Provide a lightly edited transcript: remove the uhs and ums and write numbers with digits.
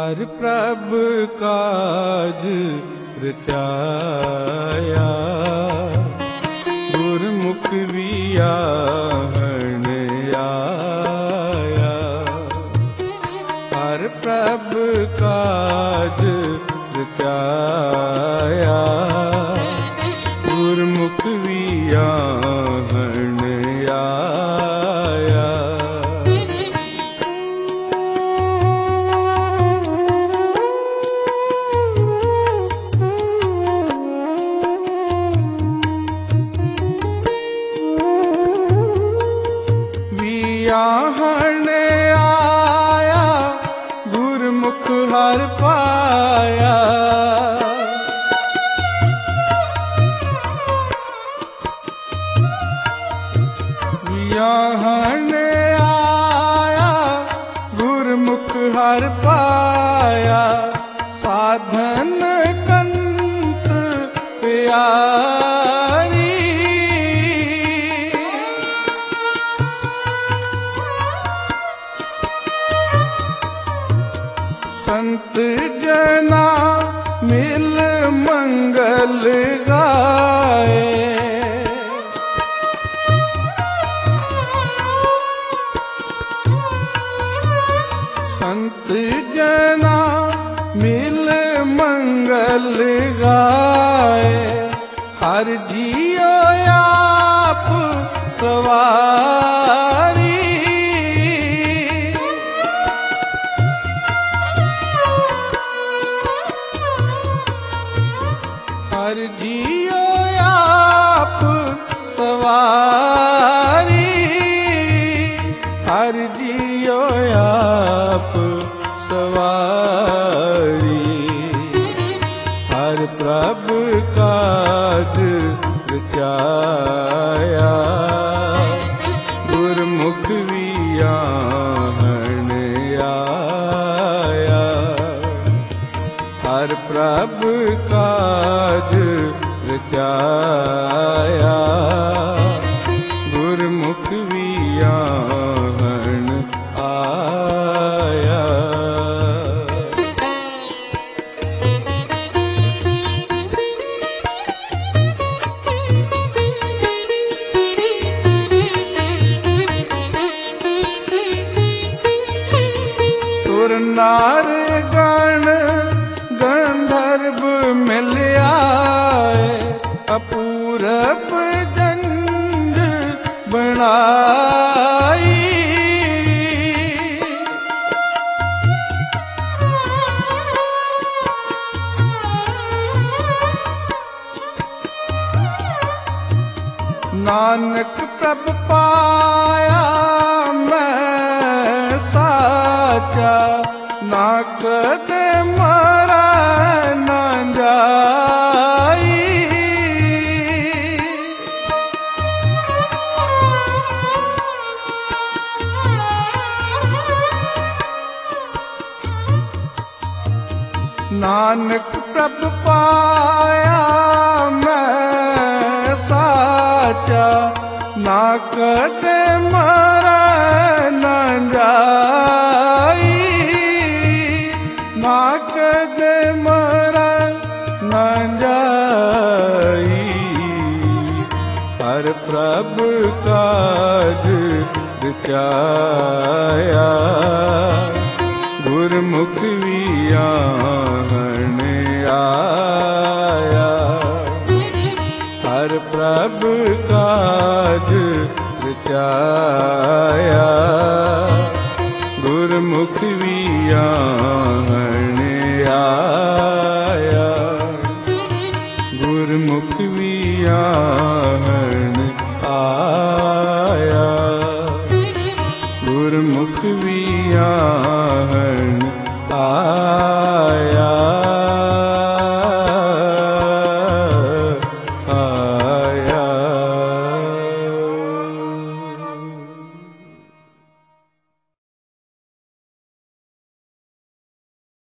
हर प्रभ काज रचाया, गुरमुख वियाहन आया। हर प्रभ काज रचाया, गुरमुख वियाहन आया। वियाहन आया, गुरमुख हर पाया। वियाहन आया, गुरमुख हर पाया। साधन कंत प्यारी, संत जना मिल मंगल गाए। संत जना मिल मंगल गाए। हर जियो आप सवारी, हर जियो आप सवारी। हर जियो आप सवारी। हर प्रभ काज रचाया, गुरमुख वियाहन आया। हर प्रभ काज रचाया, गुरमुख वियाहन आया। सुर नार गण गंधर्व मिल आए। अपूरब जंज बनाई। नानक प्रभ पाया मैं साचा। ना कदे मारा ना जाई। नानक प्रभ पाया मैं साचा। ना कदे मारा ना जाई। ना कदे मारा ना जाई। हर प्रभ काज रचाया, गुरमुख वियाहन आया। हर प्रभ काज रचाया, गुरमुख वियाहन आया।